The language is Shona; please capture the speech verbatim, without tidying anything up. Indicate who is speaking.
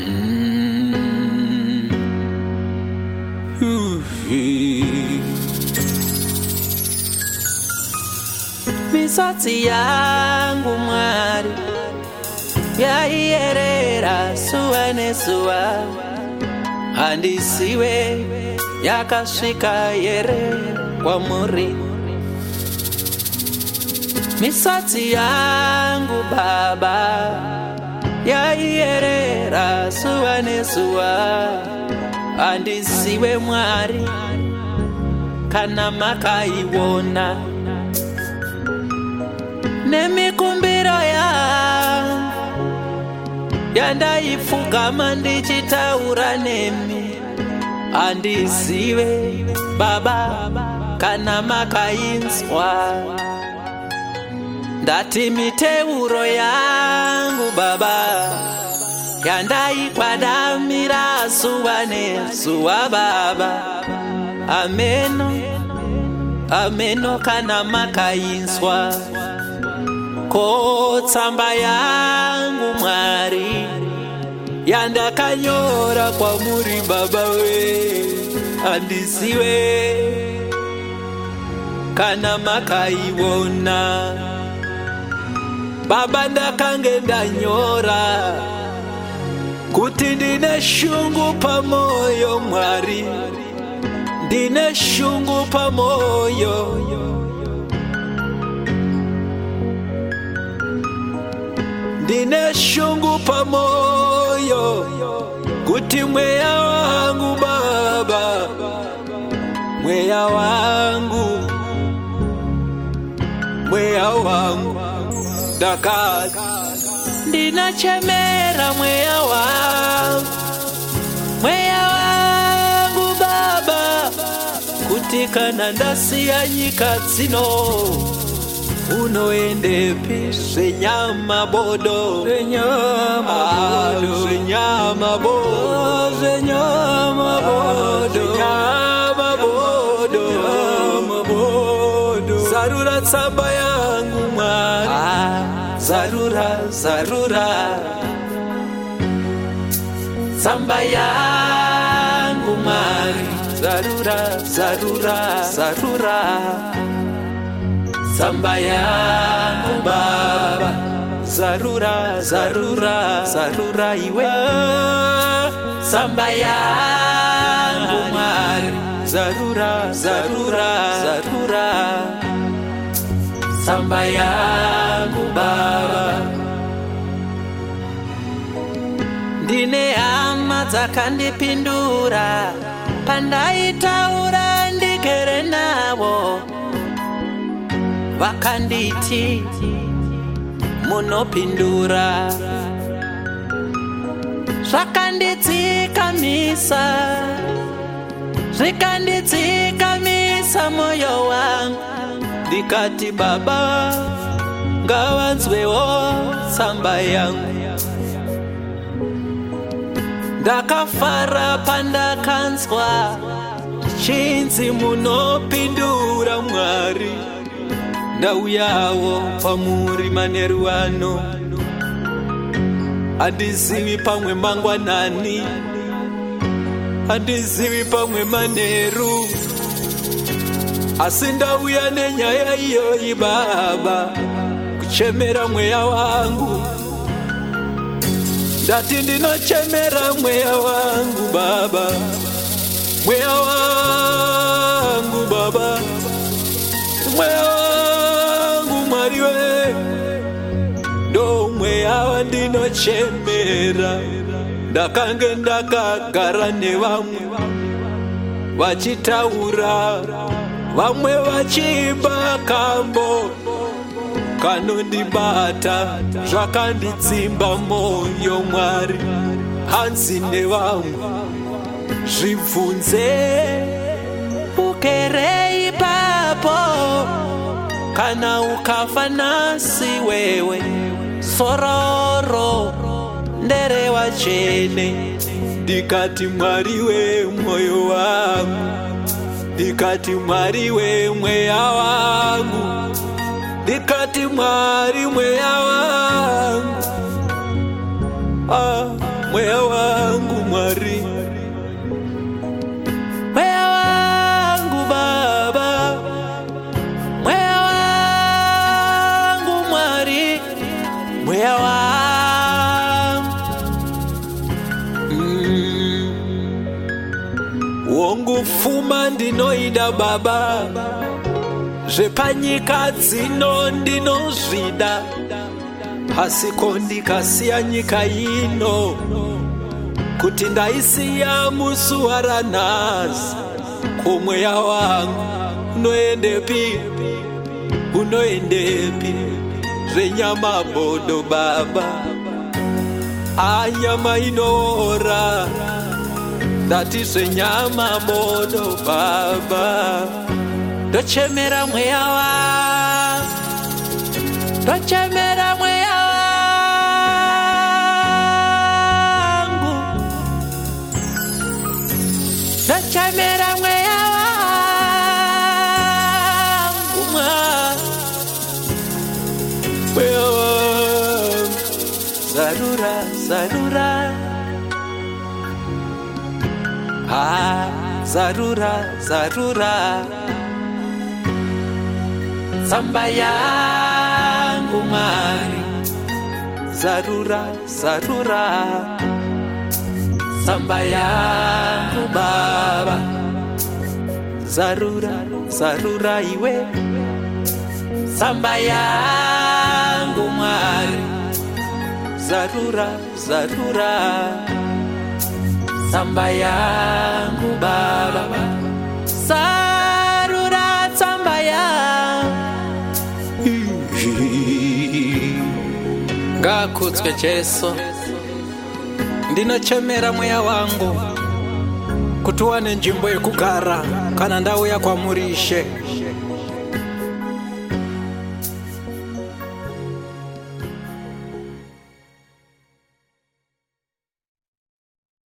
Speaker 1: Mm. Misati yangu Mwari yaierera suwa nesuwa, handisiwe yakasvika yere kwamuri. Misati yangu Baba yaierera suwa nesuwa, handisiwe Mwari kana makaiwona. Nemikumbiro yangu yandaifugama ndichitaura nemi, handisiwe Baba kana makainzwa. Ndati miteuro yangu Baba yandaikwadamira zuva nezuva Baba, ameno ameno kana makainzwa. Ko tsamba yangu Mwari yandakanyora kwamuri Baba we, handisiwe kana makaiwona. Baba ndakange ndanyora kuti ndine shungu pamoyo Mwari, ndine shungu pamoyo. Ndine shungu pamoyo kuti mweya wangu Baba, mweya wangu, mweya wangu dakati. Ndinachemera mweya wangu, mweya wangu Baba, kuti kana ndasiya nyika dzino unoendepi zvenyama bodo, zvenyama bodo, zvenyama bodo, zvenyama bodo, zvenyama bodo, zvenyama bodo. Zarura tsamba yangu Mwari, zarura, zarura tsamba yangu Mwari, zarura, zarura, zarura tsamba yangu Baba, zarura, zarura, zarura iwe. Tsamba yangu Mwari, zarura, zarura, zarura tsamba yangu Baba. Ndine hama dzakandipindura pandaitaura ndigere navo, vakanditi munopindura. Zvakandidzikamisa, zvikandidzikamisa moyo wangu, ndikati Baba ngavanzwewo tsamba yangu. Ndakafara pandakanzwa chinzi munopindura Mwari. Ndauyawo pamuri maneruano, handizivi pamwe mangwanani, handizivi pamwe maneru, asi ndauya nenyaya iyoyi Baba, kuchemera mweya wangu. Ndati ndinochemera mweya wangu Baba, mweya wangu Baba, mweya wangu Mwari we, ndo mweya wandinochemera. Ndakange ndakagara nevamwe vachitaura, vamwe vachiimba kambo kanondibata, zvakandidzimba moyo Mwari. Hanzi nevamwe zvibvunze ukere ipapo, kana ukafa nasi wewe sororo ndere wachene. Ndikati Mwari we moyo wangu, ndikati Mwari we mweya wangu, ndikati Mwari mweya wangu, ah, mweya wangu. Mwari, mweya wangu Baba, mweya wangu Mwari, mweya wangu mm. Wongu fuma ndinoida Baba, zvepanyika dzino ndinozvida, pasiko ndikasiya nyika ino, kuti ndaisiya muzuva ranhasi. Kumweya wangu unoendepi, unoendepi? Zvenyama bodo Baba, anyama inoora, ndati zvenyama bodo Baba. Ndochemera mweya wangu, ndochemera mweya wangu, ndochemera mweya wangu, mweya wangu, zarura, zarura, ah, zarura, zarura. Samba yangu Mwari, zarura, zarura. Samba yangu Baba, zarura, zarura iwe. Samba yangu Mwari, zarura, zarura. Samba yangu Baba, zarura, samba yangu. Ngakutswe Jesu, ndinochemera mweya wangu kuti wane nzvimbo yekugara kana ndauya kwamurishe.